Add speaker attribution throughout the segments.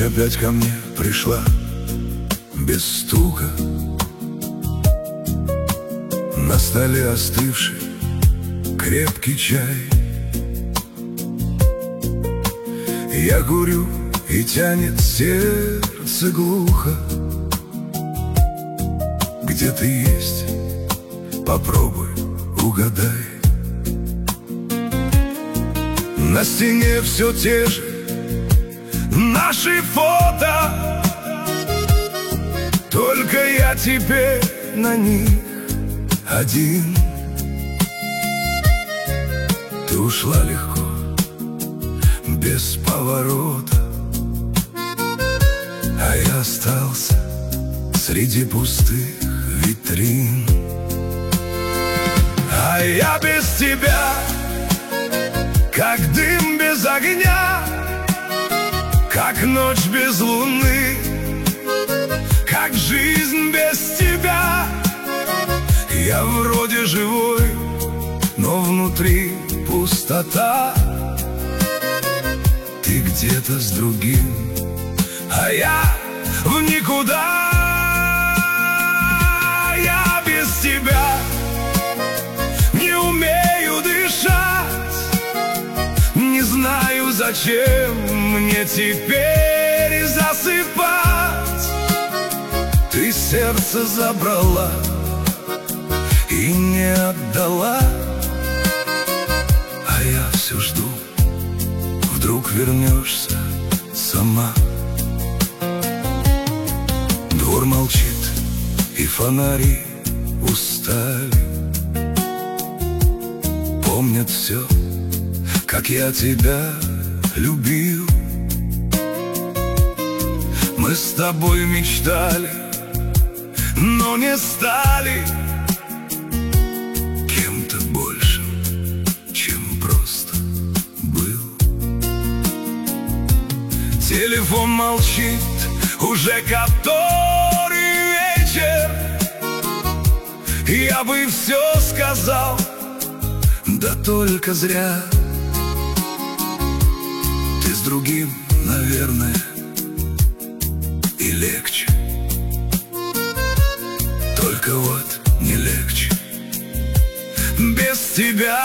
Speaker 1: опять ко мне пришла без стука. На столе остывший крепкий чай. Я курю, и тянет сердце глухо. Где ты есть? Попробуй, угадай. На стене все те же наши фото, только я теперь на них один. Ты ушла легко, без поворота, а я остался среди пустых витрин. А я без тебя, как дым без огня, как ночь без луны, как жизнь без тебя. Я вроде живой, но внутри пустота. Ты где-то с другим, а я в никуда. Я без тебя не умею дышать, не знаю, зачем мне теперь засыпать. Ты сердце забрала и не отдала, а я все жду, вдруг вернешься сама. Двор молчит, и фонари устали, помнят все, как я тебя любил. Мы с тобой мечтали, но не стали кем-то большим, чем просто был. Телефон молчит уже который вечер. Я бы все сказал, да только зря. Ты с другим, наверное, и легче. Только вот не легче без тебя.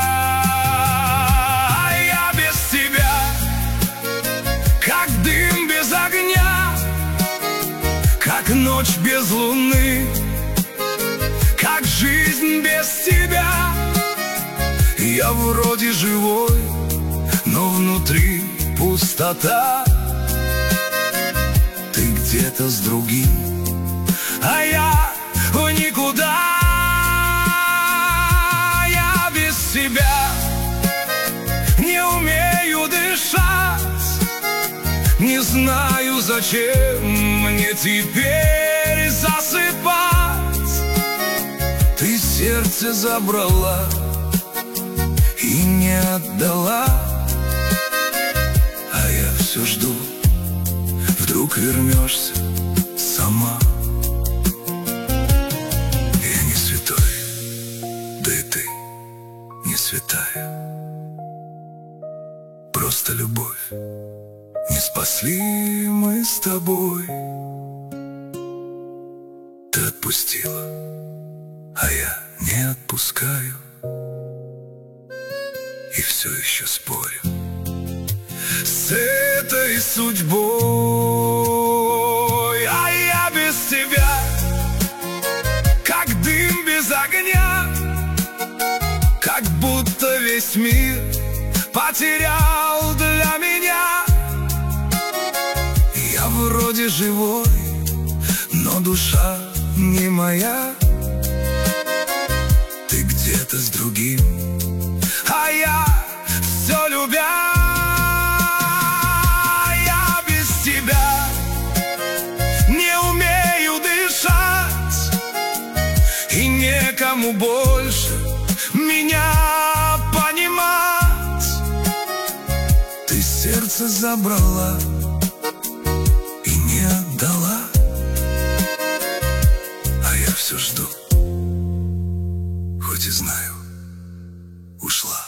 Speaker 1: А я без тебя, как дым без огня, как ночь без луны, как жизнь без тебя. Я вроде живой, но внутри пустота. Ты где-то с другим, а я в никуда. Я без тебя не умею дышать, не знаю, зачем мне теперь засыпать. Ты сердце забрала и не отдала, а я все жду, вдруг вернешься сама. Я не святой, да и ты не святая. Просто любовь не спасли мы с тобой. Ты отпустила, а я не отпускаю, и все еще спорю с этой судьбой. А я без тебя, как дым без огня, как будто весь мир потерял для меня. Я вроде живой, но душа не моя. Ты где-то с другим, а я все любя. Я без тебя не умею дышать, и некому больше меня понимать. Ты сердце забрала и не отдала, а я все жду, хоть и знаю, ушла.